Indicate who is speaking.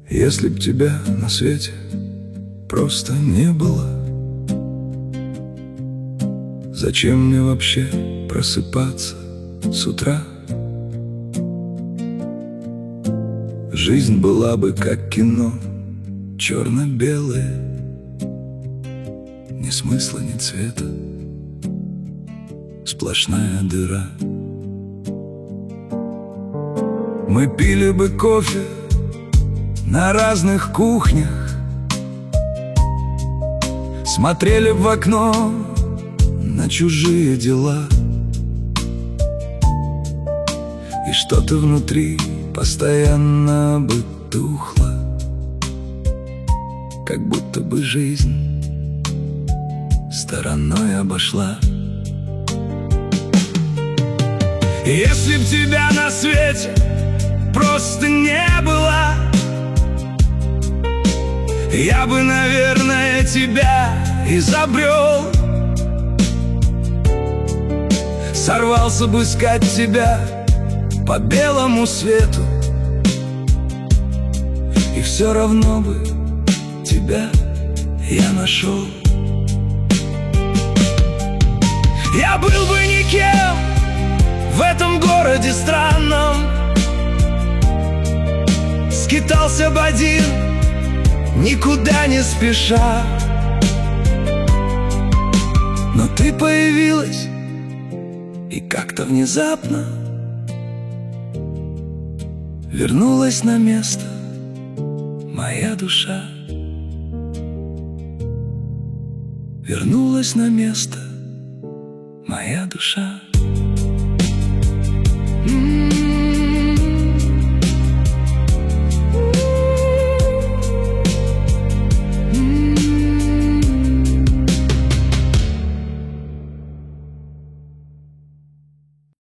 Speaker 1: Если б тебя на свете просто не было, зачем мне вообще просыпаться с утра? Жизнь была бы как кино, черно-белое, ни смысла, ни цвета, сплошная дыра. Мы пили бы кофе на разных кухнях, смотрели в окно на чужие дела, и что-то внутри постоянно бы тухло, как будто бы жизнь стороной обошла. Если б тебя на свете просто не было, я бы, наверное, тебя изобрел. Сорвался бы искать тебя по белому свету, и все равно бы тебя я нашел. Я был бы никем в этом городе странном, скитался бы один, никуда не спеша. Но ты появилась, и как-то внезапно вернулась на место моя душа. Вернулась на место моя душа.